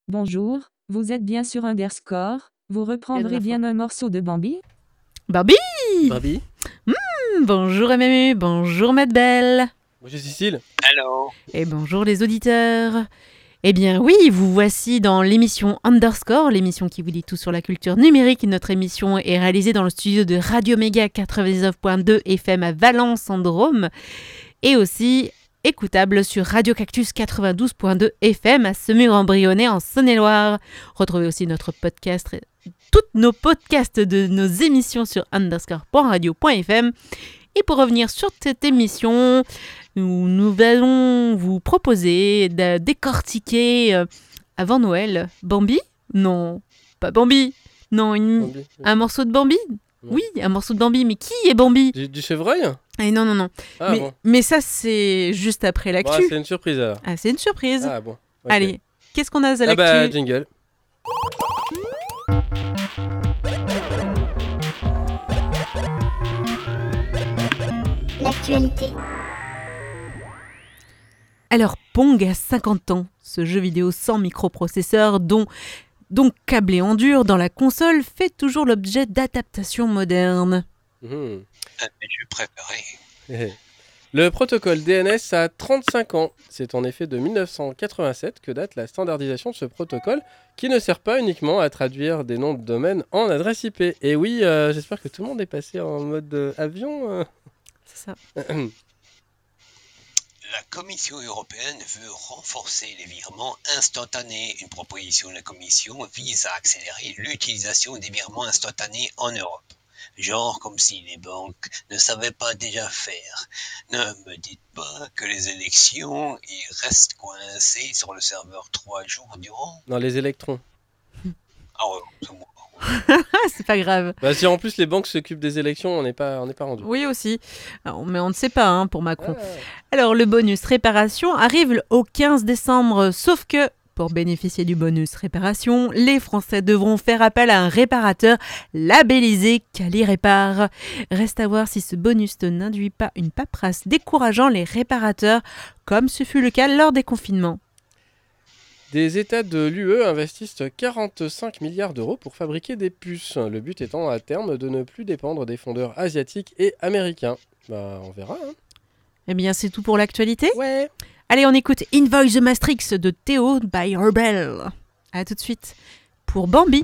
Bonjour, vous êtes bien sur Underscore. Vous reprendrez bien un morceau de Bambi? Barbie. Barbie. Bonjour MMU, bonjour Matt Belle. Bonjour Cécile. Hello. Et bonjour les auditeurs. Eh bien oui, vous voici dans l'émission Underscore, l'émission qui vous dit tout sur la culture numérique. Notre émission est réalisée dans le studio de Radio Méga 99.2 FM à Valence en Drôme et aussi écoutable sur Radio Cactus 92.2 FM à Semur-en-Brionnais en Saône-et-Loire. Retrouvez aussi notre podcast, toutes nos podcasts de nos émissions sur underscore.radio.fm. Et pour revenir sur cette émission, nous allons vous proposer de décortiquer avant Noël Bambi. Non, pas Bambi. Non, Bambi. un morceau de Bambi. Non. Oui, un morceau de Bambi. Mais qui est Bambi? Du chevreuil? Non. Ah bon. Mais ça, c'est juste après Bon, l'actu. c'est une surprise alors. Ah, c'est une surprise. Ah bon. Ok. Allez, qu'est-ce qu'on a à l'actu? Ah bah jingle. L'actualité. Alors, Pong a 50 ans. Ce jeu vidéo sans microprocesseur, donc câblé en dur dans la console, fait toujours l'objet d'adaptations modernes. Mhm. Un de mes jeux préférés. Le protocole DNS a 35 ans. C'est en effet de 1987 que date la standardisation de ce protocole qui ne sert pas uniquement à traduire des noms de domaine en adresse IP. Et oui, j'espère que tout le monde est passé en mode avion. C'est ça. La Commission européenne veut renforcer les virements instantanés. Une proposition de la Commission vise à accélérer l'utilisation des virements instantanés en Europe. Genre comme si les banques ne savaient pas déjà faire. Ne me dites pas que les élections ils restent coincés sur le serveur 3 jours durant. Dans les électrons. Ah ouais, c'est moi. C'est pas grave. Bah, si en plus les banques s'occupent des élections, on n'est pas rendu. Oui aussi. Alors, mais on ne sait pas pour Macron. Ah. Alors, le bonus réparation arrive au 15 décembre, sauf que pour bénéficier du bonus réparation, les Français devront faire appel à un réparateur labellisé Quali-Répare. Reste à voir si ce bonus n'induit pas une paperasse décourageant les réparateurs, comme ce fut le cas lors des confinements. Des États de l'UE investissent 45 milliards d'euros pour fabriquer des puces. Le but étant à terme de ne plus dépendre des fondeurs asiatiques et américains. Bah, on verra. Eh bien, c'est tout pour l'actualité. Ouais. Allez, on écoute Invoice the Matrix de Théo by Rebel. A tout de suite pour Bambi.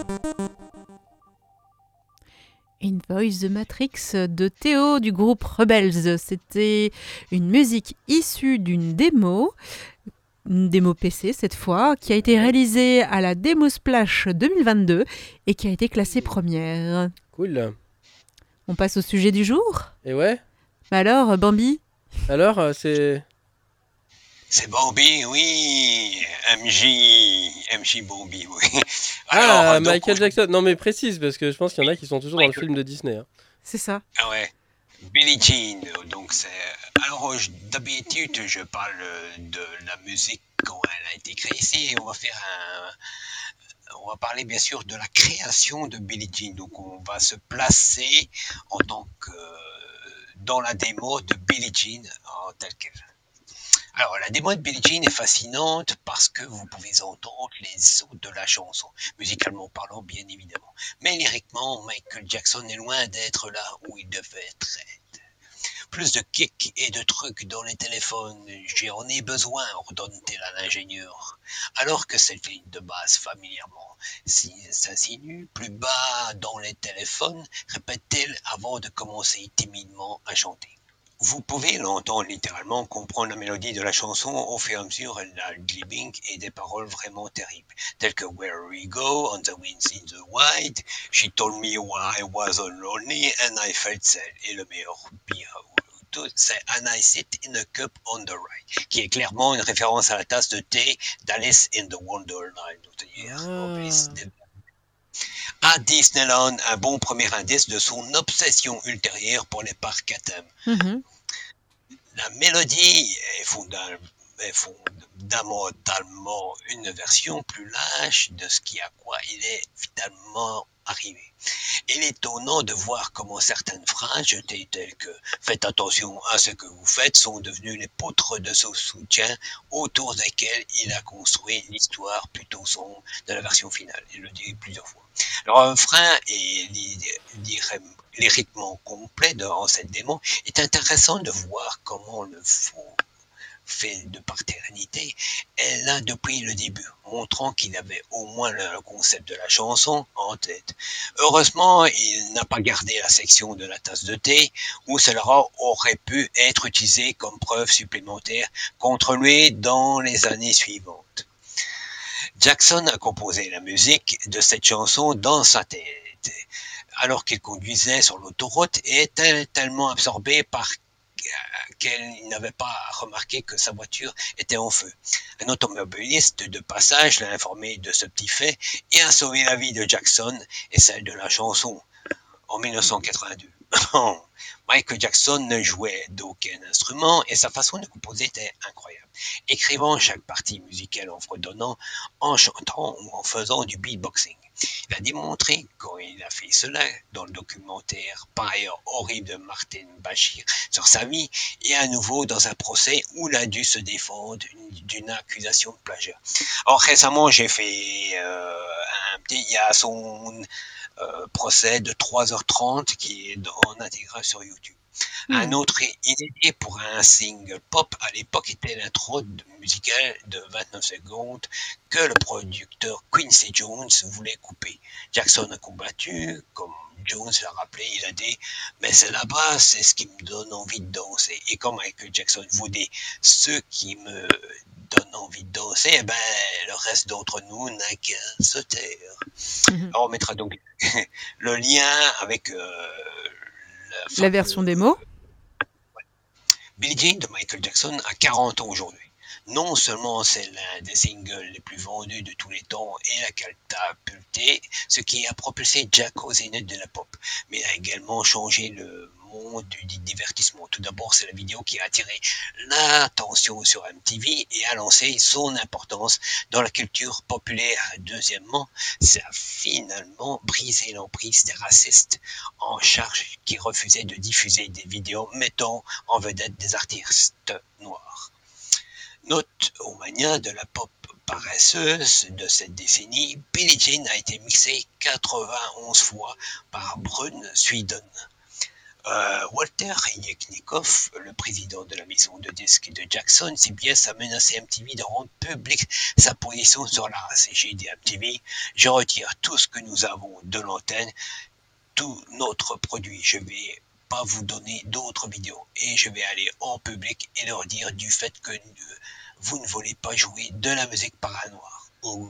Invoice the Matrix de Théo du groupe Rebels. C'était une musique issue d'une démo PC cette fois, qui a été réalisée à la Demo Splash 2022 et qui a été classée première. Cool. On passe au sujet du jour. Et ouais. Alors, Bambi ? Alors, c'est... C'est Bambi, oui. MJ Bambi, oui. Ah, donc, Michael Jackson. Non, mais précise, parce que je pense qu'il y en a qui sont toujours dans le film de Disney. Hein. C'est ça. Ah ouais. Billie Jean, donc c'est... Alors, d'habitude, je parle de la musique quand elle a été créée. Ici, on va parler bien sûr de la création de Billie Jean. Donc, on va se placer en tant que... dans la démo de Billie Jean en telle qu'elle. Alors, la démo de Billie Jean est fascinante parce que vous pouvez entendre les sauts de la chanson, musicalement parlant, bien évidemment. Mais lyriquement, Michael Jackson est loin d'être là où il devait être. Plus de kicks et de trucs dans les téléphones, j'en ai besoin, ordonne-t-il à l'ingénieur. Alors que cette ligne de base familièrement s'insinue plus bas dans les téléphones, répète-t-il avant de commencer timidement à chanter. Vous pouvez l'entendre littéralement, comprendre la mélodie de la chanson au fur et à mesure, elle a le glibbing et des paroles vraiment terribles, telles que Where we go, on the winds in the white, she told me why I was lonely and I felt sad. Et le meilleur pire, c'est And I sit in a cup on the right, qui est clairement une référence à la tasse de thé d'Alice in the Wonderland, à Disneyland, un bon premier indice de son obsession ultérieure pour les parcs à thème. Mm-hmm. La mélodie est fondamentalement une version plus lâche de ce à quoi il est finalement arrivé. Il est étonnant de voir comment certaines phrases jetées telles que « Faites attention à ce que vous faites » sont devenues les poutres de son soutien autour desquelles il a construit l'histoire plutôt sombre de la version finale. Il le dit plusieurs fois. Le refrain est lyriquement complet dans cette démo. Il est intéressant de voir comment le faux fait de paternité est là depuis le début, montrant qu'il avait au moins le concept de la chanson en tête. Heureusement, il n'a pas gardé la section de la tasse de thé, où cela aurait pu être utilisé comme preuve supplémentaire contre lui dans les années suivantes. Jackson a composé la musique de cette chanson dans sa tête, alors qu'il conduisait sur l'autoroute et était tellement absorbé par qu'il n'avait pas remarqué que sa voiture était en feu. Un automobiliste de passage l'a informé de ce petit fait et a sauvé la vie de Jackson et celle de la chanson en 1982. Michael Jackson ne jouait d'aucun instrument et sa façon de composer était incroyable, écrivant chaque partie musicale en fredonnant, en chantant ou en faisant du beatboxing. Il a démontré quand il a fait cela dans le documentaire par ailleurs horrible de Martin Bashir sur sa vie et à nouveau dans un procès où il a dû se défendre d'une accusation de plagiat. Alors récemment j'ai fait il y a son procès de 3h30 qui est en intégral sur YouTube. Un autre inédit pour un single pop à l'époque était l'intro musicale de 29 secondes que le producteur Quincy Jones voulait couper. Jackson a combattu, comme Jones l'a rappelé, il a dit « Mais c'est là-bas, c'est ce qui me donne envie de danser. » Et comme Michael Jackson vous dit « Ce qui me donne envie de danser, eh ben, le reste d'entre nous n'a qu'à se taire. » Alors on mettra donc le lien avec la version démo. Billie Jean de Michael Jackson a 40 ans aujourd'hui. Non seulement c'est l'un des singles les plus vendus de tous les temps et a catapulté, ce qui a propulsé Jack au zénith de la pop, mais il a également changé le monde du divertissement. Tout d'abord, c'est la vidéo qui a attiré l'attention sur MTV et a lancé son importance dans la culture populaire. Deuxièmement, ça a finalement brisé l'emprise des racistes en charge qui refusaient de diffuser des vidéos mettant en vedette des artistes noirs. Note au mania de la pop paresseuse de cette décennie, Billie Jean a été mixée 91 fois par Brune Sweden. Walter Yeknikov, le président de la maison de disques de Jackson, CBS, a menacé MTV de rendre publique sa position sur la race. Et j'ai dit à MTV, je retire tout ce que nous avons de l'antenne, tout notre produit. Je vais pas vous donner d'autres vidéos. Et je vais aller en public et leur dire du fait que vous ne voulez pas jouer de la musique paranoire.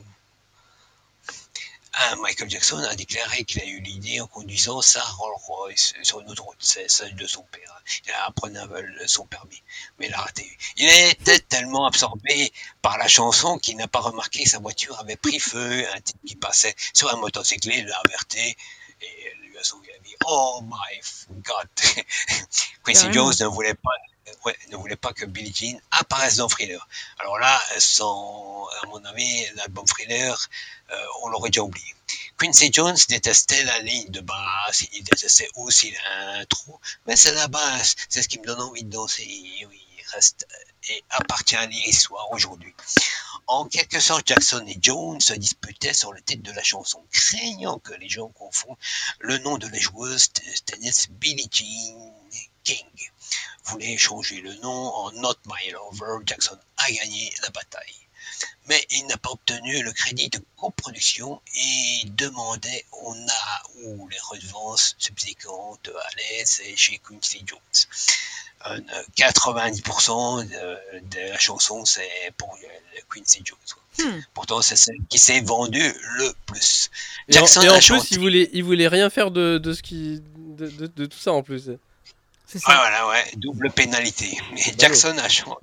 Michael Jackson a déclaré qu'il a eu l'idée en conduisant sa Rolls-Royce sur une autoroute, c'est celle de son père. Il apprenait son permis, mais il a raté. Il était tellement absorbé par la chanson qu'il n'a pas remarqué que sa voiture avait pris feu. Un type qui passait sur un motocycle l'a averti et lui a sauvé la vie. Oh my God! Quincy Jones ne voulait pas que Billie Jean apparaisse dans Thriller. Alors là, à mon avis, l'album Thriller, on l'aurait déjà oublié. Quincy Jones détestait la ligne de basse, il détestait aussi l'intro, mais c'est la basse, c'est ce qui me donne envie de danser. Oui, il reste et appartient à l'histoire aujourd'hui. En quelque sorte, Jackson et Jones se disputaient sur le titre de la chanson, craignant que les gens confondent le nom de la joueuse tennis Billie Jean King. Voulait changer le nom en Not My Lover. Jackson a gagné la bataille. Mais il n'a pas obtenu le crédit de coproduction et demandait où les redevances subséquentes allaient, c'est chez Quincy Jones. 90% de la chanson, c'est pour Quincy Jones. Pourtant, c'est celle qui s'est vendue le plus. Jackson en plus, il voulait rien faire de tout ça en plus. C'est ça. Voilà, ouais, double pénalité. Et Jackson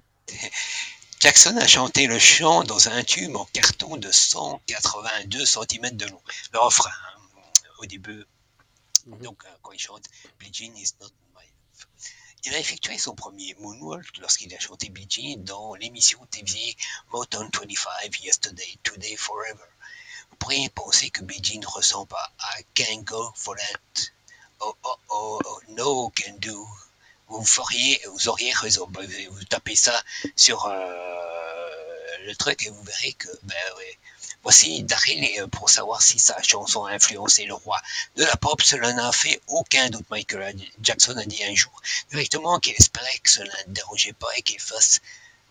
a chanté le chant dans un tube en carton de 182 cm de long. Le refrain, au début, donc quand il chante Billie Jean is not my love. Il a effectué son premier moonwalk lorsqu'il a chanté Billie Jean dans l'émission TV Motown 25 Yesterday, Today, Forever. Vous pourriez penser que Billie Jean ne ressemble pas à Can't Go For That. Oh, no can do. Vous auriez raison. Vous tapez ça sur le truc et vous verrez que, ouais. Voici Daryl pour savoir si sa chanson a influencé le roi de la pop. Cela n'a fait aucun doute. Michael Jackson a dit un jour directement qu'il espérait que cela ne dérangeait pas et qu'il fasse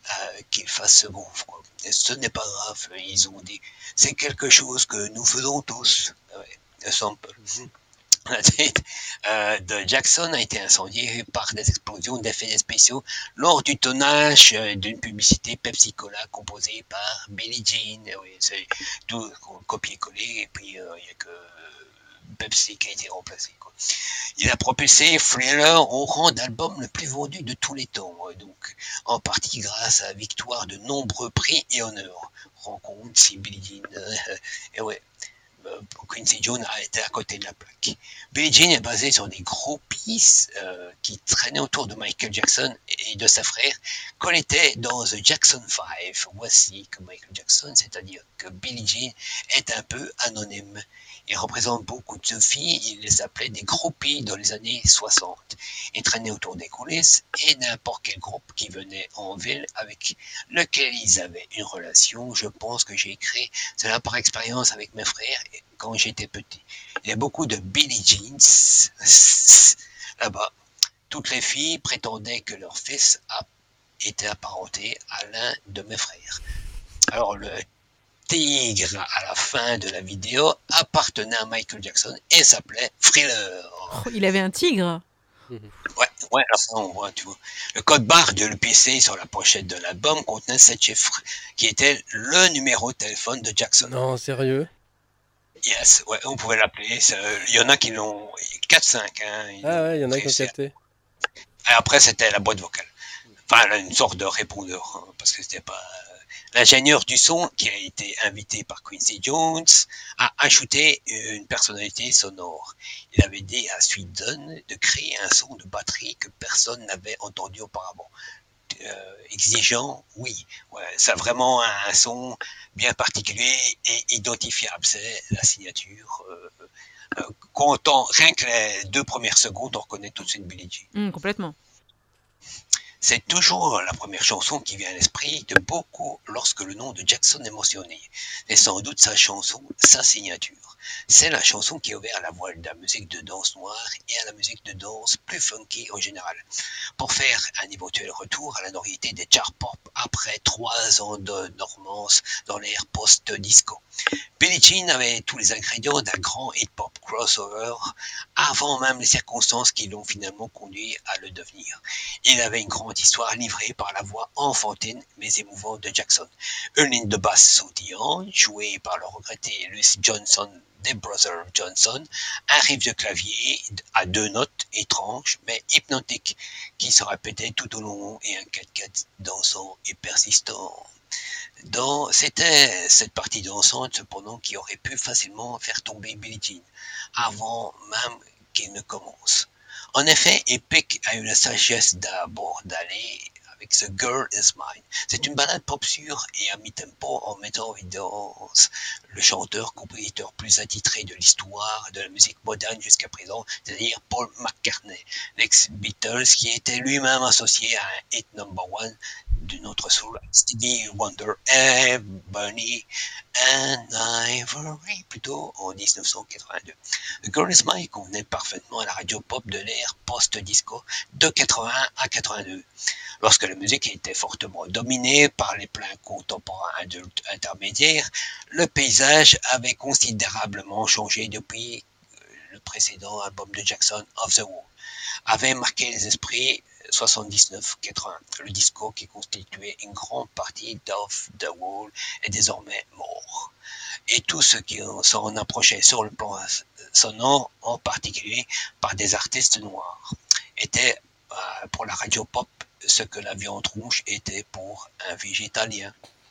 ce move. Ce n'est pas grave, ils ont dit. C'est quelque chose que nous faisons tous. Ouais, sample. La tête de Jackson a été incendiée par des explosions d'effets spéciaux lors du tournage d'une publicité Pepsi Cola composée par Billie Jean. Oui, c'est tout copier-coller et puis il n'y a que Pepsi qui a été remplacé. Il a propulsé Thriller au rang d'album le plus vendu de tous les temps, donc en partie grâce à la victoire de nombreux prix et honneurs. Rencontre si Billie Jean, et ouais. Quincy Jones a été à côté de la plaque. Billie Jean est basée sur des groupies qui traînaient autour de Michael Jackson et de sa frère quand il était dans The Jackson 5. Voici que Michael Jackson, c'est-à-dire que Billie Jean est un peu anonyme. Il représente beaucoup de filles, il les appelait des groupies dans les années 60. Ils traînaient autour des coulisses et n'importe quel groupe qui venait en ville avec lequel ils avaient une relation. Je pense que j'ai créé cela par expérience avec mes frères quand j'étais petit. Il y a beaucoup de Billie Jeans là-bas. Toutes les filles prétendaient que leur fils était apparenté à l'un de mes frères. Alors le tigre à la fin de la vidéo appartenait à Michael Jackson et s'appelait Thriller. Oh, il avait un tigre. Ouais, à la fin on voit, tu vois. Le code barre de l'EPC sur la pochette de l'album contenait 7 chiffres, qui était le numéro de téléphone de Jackson. Non, sérieux? Yes, ouais, on pouvait l'appeler. Il y en a qui l'ont 4-5. Hein, ouais, il y en a qui ont capté. Et après, c'était la boîte vocale. Enfin, une sorte de répondeur, hein, parce que c'était pas... L'ingénieur du son, qui a été invité par Quincy Jones, a ajouté une personnalité sonore. Il avait dit à Sweden de créer un son de batterie que personne n'avait entendu auparavant. Exigeant, oui. Ouais, c'est vraiment un son bien particulier et identifiable. C'est la signature. Qu'on entend, rien que les 2 premières secondes, on reconnaît tout de suite Billie Jean. Complètement. C'est toujours la première chanson qui vient à l'esprit de beaucoup lorsque le nom de Jackson est mentionné. Et sans doute sa chanson, sa signature. C'est la chanson qui a ouvert la voie de la musique de danse noire et à la musique de danse plus funky en général, pour faire un éventuel retour à la notoriété des charts pop après 3 ans de dormance dans l'ère post-disco. Billie Jean avait tous les ingrédients d'un grand hip-hop crossover avant même les circonstances qui l'ont finalement conduit à le devenir. Il avait une grande histoire livrée par la voix enfantine mais émouvante de Jackson. Une ligne de basse sautillante, jouée par le regretté Louis Johnson des Brothers Johnson, un riff de clavier à 2 notes étranges mais hypnotiques qui se répétait tout au long et un 4/4 dansant et persistant. C'était cette partie dansante cependant qui aurait pu facilement faire tomber Billie Jean avant même qu'il ne commence. En effet, Epic a eu la sagesse d'abord d'aller avec The Girl Is Mine. C'est une balade pop sûre et à mi-tempo en mettant en évidence le chanteur-compositeur plus attitré de l'histoire de la musique moderne jusqu'à présent, c'est-à-dire Paul McCartney, l'ex-Beatles qui était lui-même associé à un hit number one d'une autre soul, Stevie Wonder et Bunny and Ivory, plutôt en 1982. The Girl Is Mine convenait parfaitement à la radio pop de l'ère post-disco de 80 à 82, lorsque la musique était fortement dominée par les plans contemporains adultes intermédiaires. Le paysage avait considérablement changé depuis le précédent album de Jackson, Off the Wall, avait marqué les esprits 79-80. Le disco qui constituait une grande partie d'Off the Wall est désormais mort. Et tout ce qui s'en approchait sur le plan sonore, en particulier par des artistes noirs, était pour la radio pop ce que la viande rouge était pour un végétalien.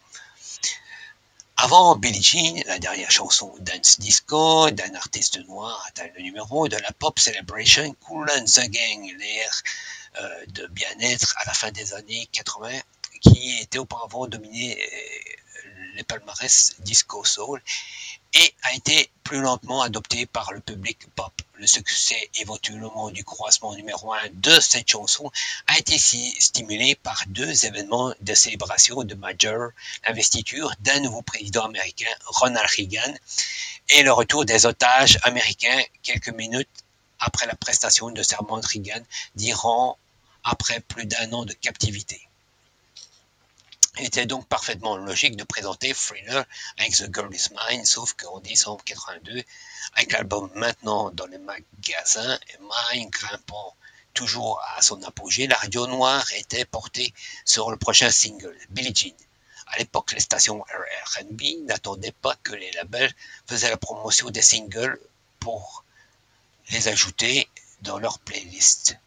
Avant Billie Jean, la dernière chanson dance disco d'un artiste noir atteint le numéro de la pop celebration Kool and the Gang, l'ère de bien-être à la fin des années 80, qui était auparavant dominé les palmarès disco soul et a été plus lentement adopté par le public pop. Le succès éventuellement du croisement numéro 1 de cette chanson a été stimulé par 2 événements de célébration de Major, l'investiture d'un nouveau président américain, Ronald Reagan, et le retour des otages américains quelques minutes après la prestation de serment de Reagan d'Iran après plus d'1 an de captivité. Il était donc parfaitement logique de présenter Thriller avec The Girl Is Mine, sauf qu'en décembre 82, avec l'album maintenant dans les magasins et Mine grimpant toujours à son apogée, la radio noire était portée sur le prochain single, Billie Jean. À l'époque, les stations R&B n'attendaient pas que les labels faisaient la promotion des singles pour les ajouter dans leur playlist.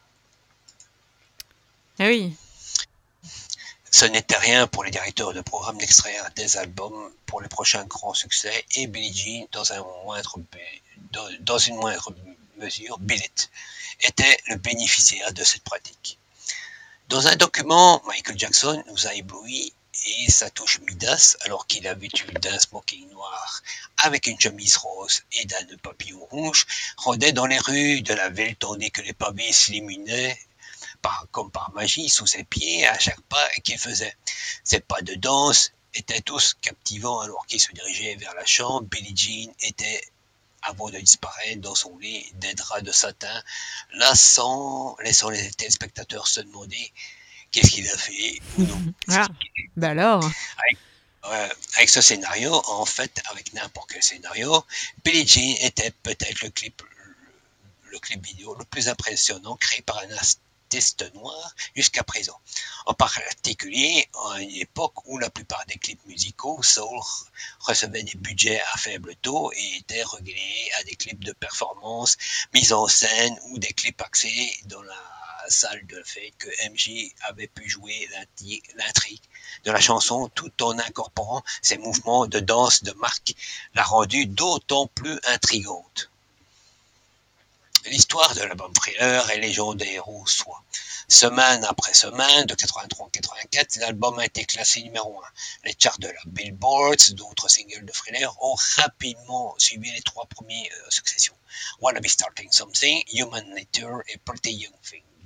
Ah oui. Ce n'était rien pour les directeurs de programme d'extraire des albums pour les prochains grands succès et Billie Jean, dans une moindre mesure, Billie était le bénéficiaire de cette pratique. Dans un document, Michael Jackson nous a éblouis et sa touche Midas, alors qu'il a vêtu d'un smoking noir avec une chemise rose et d'un nœud papillon rouge, rôdait dans les rues de la ville tandis que les pavés s'illuminaient comme par magie sous ses pieds à chaque pas qu'il faisait. Ses pas de danse étaient tous captivants alors qu'il se dirigeait vers la chambre. Billie Jean était, avant de disparaître dans son lit des draps de satin, laissant les téléspectateurs se demander qu'est-ce qu'il a fait ou non. Ah, bah alors. Avec ce scénario, en fait, avec n'importe quel scénario, Billie Jean était peut-être le clip vidéo le plus impressionnant créé par un artiste noir jusqu'à présent. En particulier à une époque où la plupart des clips musicaux soul recevaient des budgets à faible taux et étaient relégués à des clips de performance mis en scène ou des clips axés dans la salle de fait que MJ avait pu jouer l'intrigue de la chanson tout en incorporant ses mouvements de danse de marque, l'a rendue d'autant plus intrigante. L'histoire de l'album Thriller est légendaire en soi. Semaine après semaine, de 83-84, l'album a été classé numéro 1. Les charts de la Billboard, d'autres singles de Thriller, ont rapidement suivi les 3 premiers successions. Wanna Be Starting Something, Human Nature et Pretty Young Thing.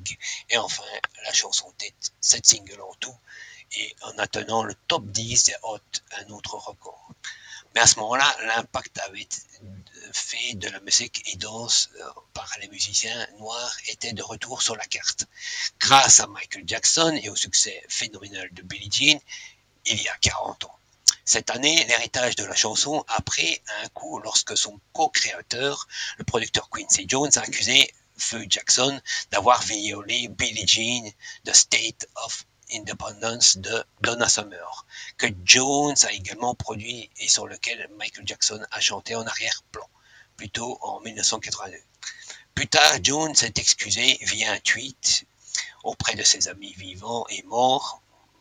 Big. Et enfin, la chanson tête, 7 singles en tout, et en atteignant le top 10 des Hot, un autre record. Mais à ce moment-là, l'impact avait fait de la musique et danse par les musiciens noirs était de retour sur la carte. Grâce à Michael Jackson et au succès phénoménal de Billie Jean, il y a 40 ans. Cette année, l'héritage de la chanson a pris un coup lorsque son co-créateur, le producteur Quincy Jones, a accusé Feu Jackson d'avoir violé Billie Jean, The State of Independence de Donna Summer, que Jones a également produit et sur lequel Michael Jackson a chanté en arrière-plan, plutôt en 1982. Plus tard, Jones s'est excusé via un tweet auprès de ses amis vivants et morts,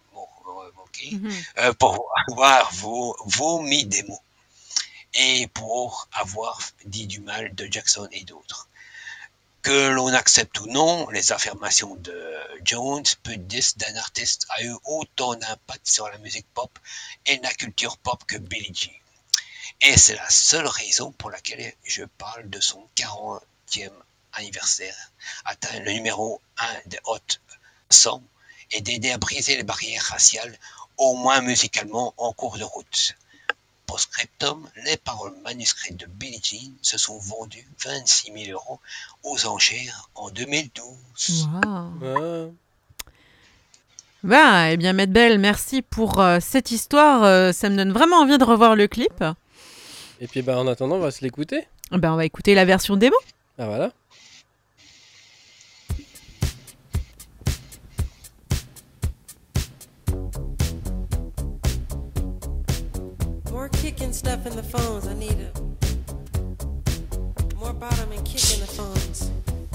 pour avoir vomi des mots et pour avoir dit du mal de Jackson et d'autres. Que l'on accepte ou non les affirmations de Jones, peu de disques d'un artiste a eu autant d'impact sur la musique pop et la culture pop que Billie Jean. Et c'est la seule raison pour laquelle je parle de son 40e anniversaire, atteint le numéro 1 des Hot 100, et d'aider à briser les barrières raciales, au moins musicalement, en cours de route. Post-scriptum, les paroles manuscrites de Billie Jean se sont vendues 26 000 € aux enchères en 2012. Wow. Eh bien, Maître Bell, merci pour cette histoire. Ça me donne vraiment envie de revoir le clip. Et puis en attendant, on va se l'écouter. On va écouter la version démo. Ah voilà. More kicking stuff in the phones, I need it. More bottom and kick in the phones.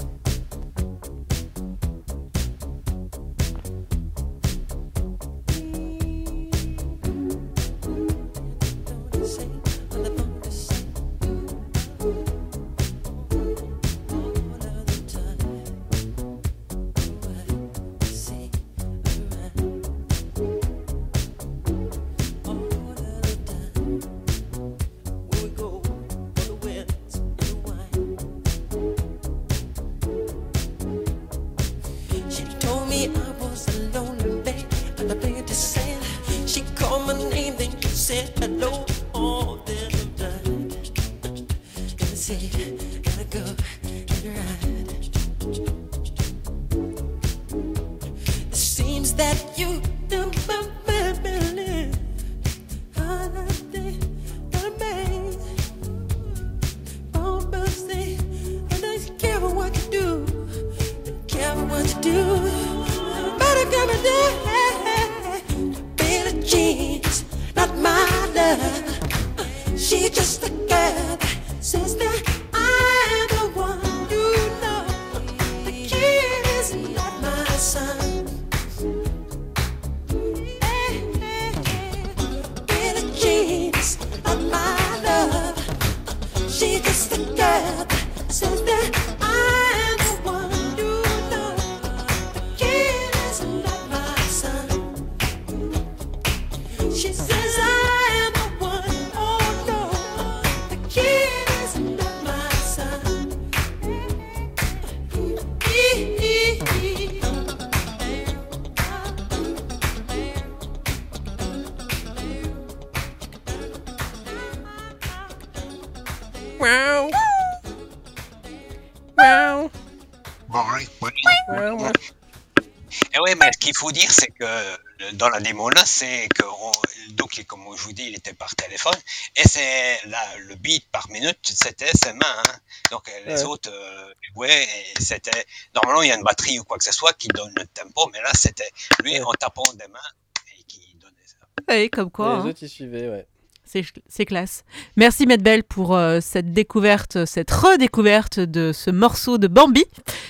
Et oui, mais ce qu'il faut dire, c'est que dans la démo là, c'est que donc comme je vous dis, il était par téléphone et c'est là le beat par minute, c'était ses mains. Hein. Donc les autres jouaient et c'était normalement il y a une batterie ou quoi que ce soit qui donne le tempo, mais là c'était lui en tapant des mains et qui donnait ça. Et comme quoi. Les autres y suivaient, ouais. C'est classe. Merci Maître Bell pour cette découverte, cette redécouverte de ce morceau de Bambi.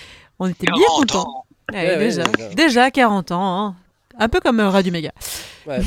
On était bien contents. Déjà 40 ans, hein. Un peu comme Radio Méga. Ouais.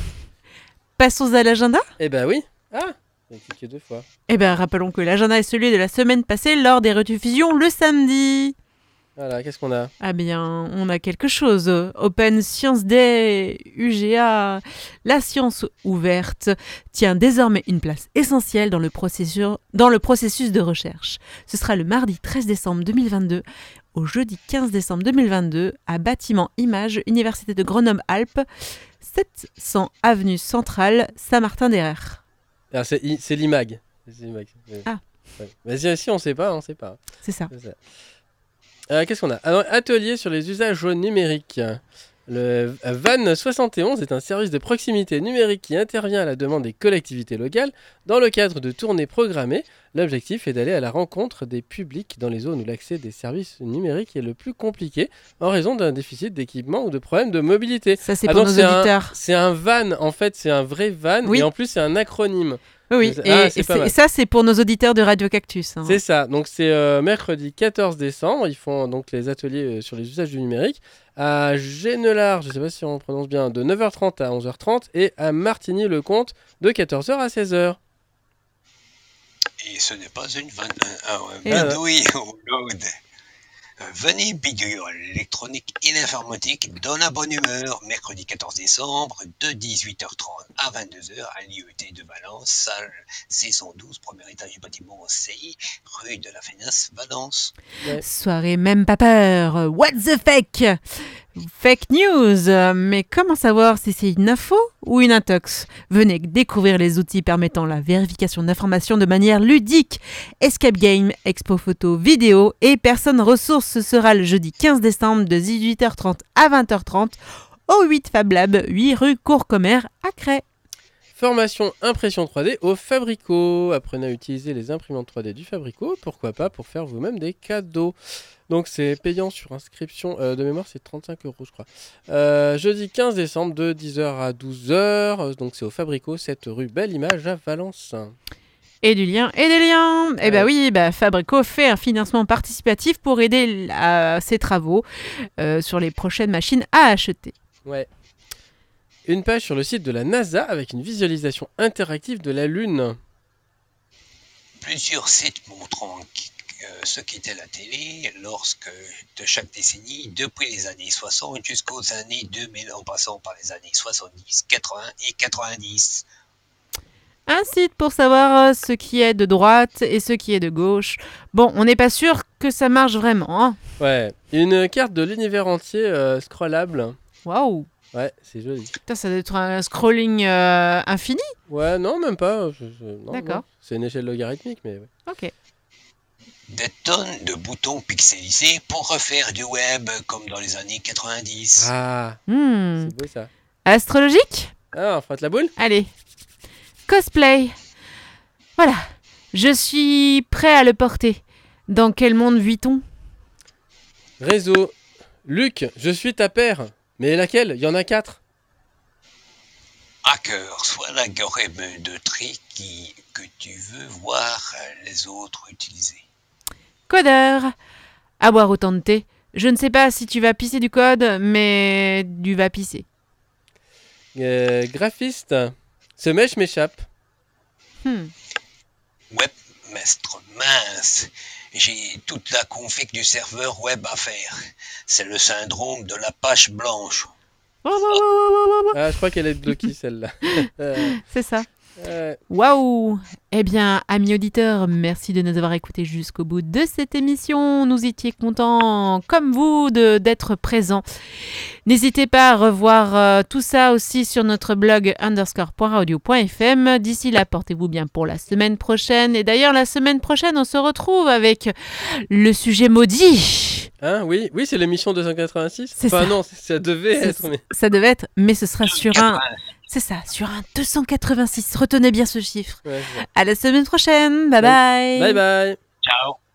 Passons à l'agenda. Eh ben oui. Ah, j'ai cliqué 2 fois. Eh ben rappelons que l'agenda est celui de la semaine passée lors des rediffusions le samedi. Voilà, qu'est-ce qu'on a? Ah bien, on a quelque chose. Open Science Day, UGA, la science ouverte tient désormais une place essentielle dans le processus de recherche. Ce sera le mardi 13 décembre 2022 au jeudi 15 décembre 2022 à Bâtiment Images, Université de Grenoble-Alpes, 700 avenue Centrale, Saint-Martin-des-Rères. Alors, c'est l'IMAG. C'est l'IMAG. Ah. Ouais. Vas-y, si on sait pas, on sait pas. C'est ça. C'est ça. Qu'est-ce qu'on a? Alors, atelier sur les usages numériques. Le VAN 71 est un service de proximité numérique qui intervient à la demande des collectivités locales dans le cadre de tournées programmées. L'objectif est d'aller à la rencontre des publics dans les zones où l'accès des services numériques est le plus compliqué en raison d'un déficit d'équipement ou de problèmes de mobilité. Ça, c'est Ah, pour donc nos auditeurs. C'est un VAN, en fait, c'est un vrai VAN Oui. et en plus c'est un acronyme. Oui, Ah, et c'est pas mal. ça, c'est pour nos auditeurs de Radio Cactus. Hein. C'est ça, donc c'est mercredi 14 décembre, ils font donc les ateliers sur les usages du numérique à Génelard, je ne sais pas si on prononce bien, de 9h30 à 11h30 et à Martigny-le-Comte de 14h à 16h. Et ce n'est pas une Et bidouille au load. Venez bidouille l'électronique et l'informatique dans la bonne humeur, mercredi 14 décembre de 18h30 à 22h à l'IET de Valence, salle saison 12, premier étage du bâtiment CI, rue de la Fenasse, Valence. Soirée même pas peur. What the fake? Fake news. Mais comment savoir si c'est une info ou une intox? Venez découvrir les outils permettant la vérification d'informations de manière ludique. Escape Game, expo photo, vidéo et personnes ressources. Ce sera le jeudi 15 décembre de 18h30 à 20h30 au 8 Fab Lab, 8 rue Courcommer à Crest. Formation impression 3D au Fabrico. Apprenez à utiliser les imprimantes 3D du Fabrico, pourquoi pas pour faire vous-même des cadeaux. Donc c'est payant sur inscription, de mémoire c'est 35 € je crois. Jeudi 15 décembre de 10h à 12h, donc c'est au Fabrico, 7 rue Belle Image à Valence. Et du lien et des liens. Eh ben oui, Fabrico fait un financement participatif pour aider à ses travaux sur les prochaines machines à acheter. Ouais. Une page sur le site de la NASA avec une visualisation interactive de la Lune. Plusieurs sites montrant ce qu'était la télé lorsque de chaque décennie, depuis les années 60 jusqu'aux années 2000, en passant par les années 70, 80 et 90. Un site pour savoir ce qui est de droite et ce qui est de gauche. Bon, on n'est pas sûr que ça marche vraiment. Hein. Ouais. Une carte de l'univers entier scrollable. Waouh. Ouais, c'est joli. Putain, ça doit être un scrolling infini. Ouais, non, même pas. Non, D'accord. non. C'est une échelle logarithmique, mais ouais. Ok. Des tonnes de boutons pixelisés pour refaire du web comme dans les années 90. Ah, Hmm. c'est beau ça. Astrologique? Ah, on frotte la boule? Allez. Cosplay. Voilà. Je suis prêt à le porter. Dans quel monde vit-on? Réseau. Luc, je suis ta paire. Mais laquelle? Il y en a 4. Hacker, soit l'algorithme de tri que tu veux voir les autres utiliser. Codeur. À boire autant de thé. Je ne sais pas si tu vas pisser du code, mais tu vas pisser. Graphiste. Ce mèche m'échappe. Webmaster, mince, j'ai toute la config du serveur web à faire. C'est le syndrome de la page blanche. Ah, je crois qu'elle est bloquée celle-là. C'est ça. Waouh! Eh bien, amis auditeurs, merci de nous avoir écoutés jusqu'au bout de cette émission. Nous étions contents, comme vous, d'être présents. N'hésitez pas à revoir tout ça aussi sur notre blog underscore.radio.fm. D'ici là, portez-vous bien pour la semaine prochaine. Et d'ailleurs, la semaine prochaine, on se retrouve avec le sujet maudit. Hein, oui, c'est l'émission 286. C'est enfin ça. non, ça devait être. Mais... Ça devait être, mais ce sera sur un... C'est ça, sur un 286. Retenez bien ce chiffre. Ouais, À la semaine prochaine. Bye bye. bye bye. Ciao.